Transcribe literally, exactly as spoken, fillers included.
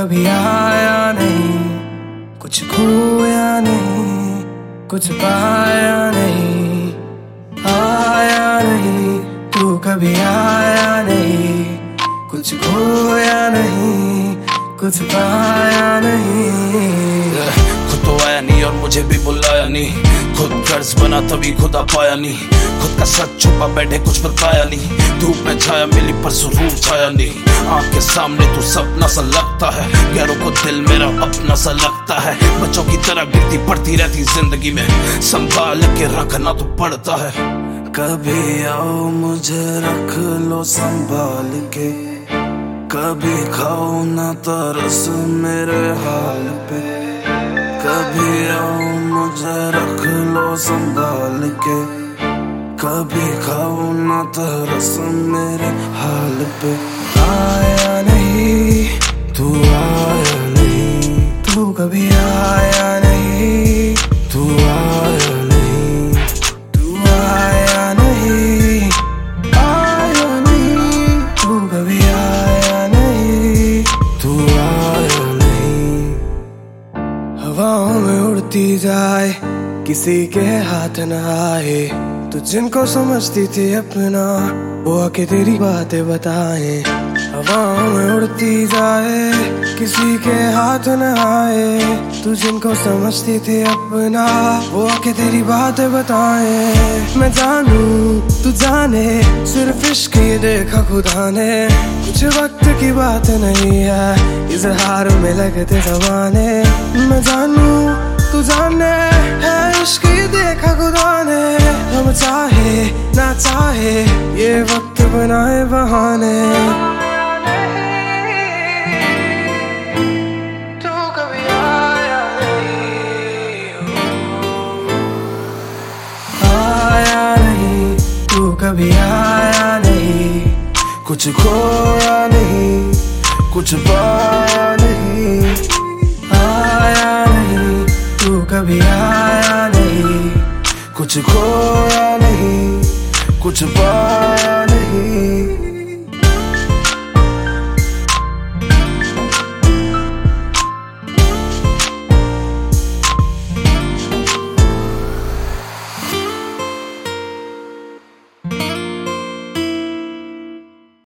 कभी आया नहीं, कुछ खोया नहीं, कुछ पाया नहीं, आया नहीं। तू कभी आया नहीं, कुछ खोया नहीं, कुछ पाया नहीं। खुद तो आया नहीं और मुझे भी बुलाया नहीं, खुद कर्ज बना तभी खुदा पाया नहीं, खुद का सच छुपा बैठे कुछ बताया नहीं। धूप में छाया मिली पर जरूर छाया नहीं, आँख के सामने तू सपना सा लगता है, गैरों को दिल मेरा अपना सा लगता है। बच्चों की तरह गिरती पड़ती रहती जिंदगी में, संभाल के रखना तो पड़ता है। कभी आओ मुझे रख लो संभाल के, कभी खाओ ना तरस मेरे हाल पे। कभी आओ मुझे रख लो संभाल के, कभी खाओ ना तरस मेरे हाल पे। आया नहीं, तू आया नहीं, तू कभी आया नहीं, तू आया नहीं, तू आया नहीं, आया नहीं। तू कभी आया नहीं, तू आया नहीं। हवाओं में उड़ती जाए, किसी के हाथ न आए। तू जिनको समझती थी अपना, वो आके तेरी बातें बताए। हवाओं में उड़ती जाए, किसी के हाथ न आए। तू जिनको समझती थी अपना, वो आके तेरी बातें बताए। मैं जानू तू जाने, सिर्फ इश्क ये देखा खुदा ने। कुछ वक्त की बात नहीं है, इजहार में लगते जमाने। मैं जानू तू जाने, है इश्क ये देखा खुदा ने। हम चाहे ना चाहे, ये वक्त बनाए बहाने। तू कभी आया नहीं, आया नहीं। तू कभी आया नहीं, कुछ खोया नहीं, कुछ पाया नहीं, आया नहीं। तू कभी आया नहीं, कुछ खोया नहीं, कुछ पाया नहीं।